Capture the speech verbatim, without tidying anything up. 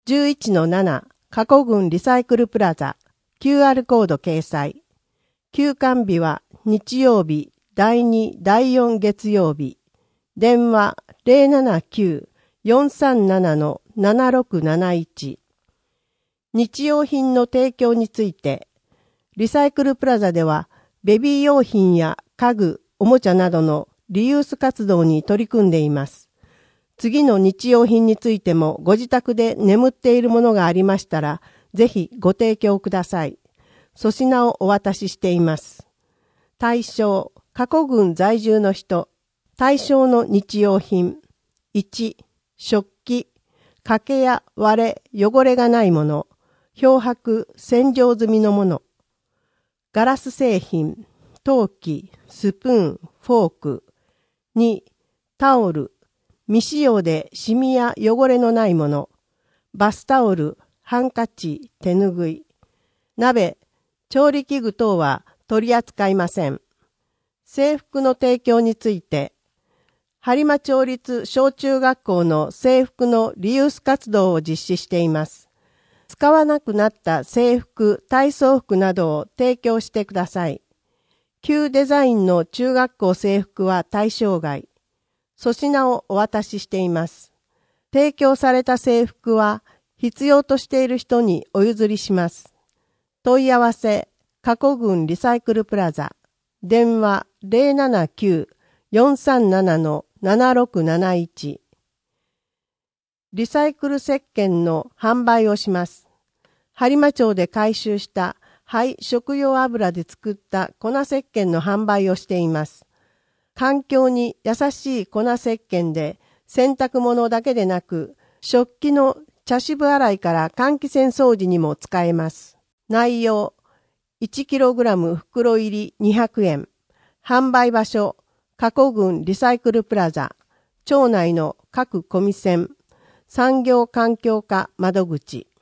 じゅういちのなな 加古郡リサイクルプラザ キューアール コード掲載。休館日は日曜日、だいに、だいよん月曜日。電話 ゼロななきゅう よんさんなな ななろくなないち。日用品の提供について、リサイクルプラザではベビー用品や家具、おもちゃなどのリユース活動に取り組んでいます。次の日用品についてもご自宅で眠っているものがありましたら、ぜひご提供ください。粗品をお渡ししています。対象、加古郡在住の人。対象の日用品。いち、食器、欠けや割れ、汚れがないもの。漂白、洗浄済みのもの。ガラス製品、陶器、スプーン、フォーク。に、タオル、未使用でシミや汚れのないもの。バスタオル、ハンカチ、手ぬぐい。鍋、調理器具等は取り扱いません。制服の提供について、播磨町立小中学校の制服のリユース活動を実施しています。使わなくなった制服、体操服などを提供してください。旧デザインの中学校制服は対象外。粗品をお渡ししています。提供された制服は必要としている人にお譲りします。問い合わせ、加古郡リサイクルプラザ。電話 ゼロななきゅう よんさんなな ななろくなないち。リサイクル石鹸の販売をします。播磨町で回収した廃食用油で作った粉石鹸の販売をしています。環境に優しい粉石鹸で洗濯物だけでなく食器の茶渋洗いから換気扇掃除にも使えます。内容いちキログラム 袋入りにひゃくえん。販売場所加古郡リサイクルプラザ。町内の各コミセン産業環境課窓口。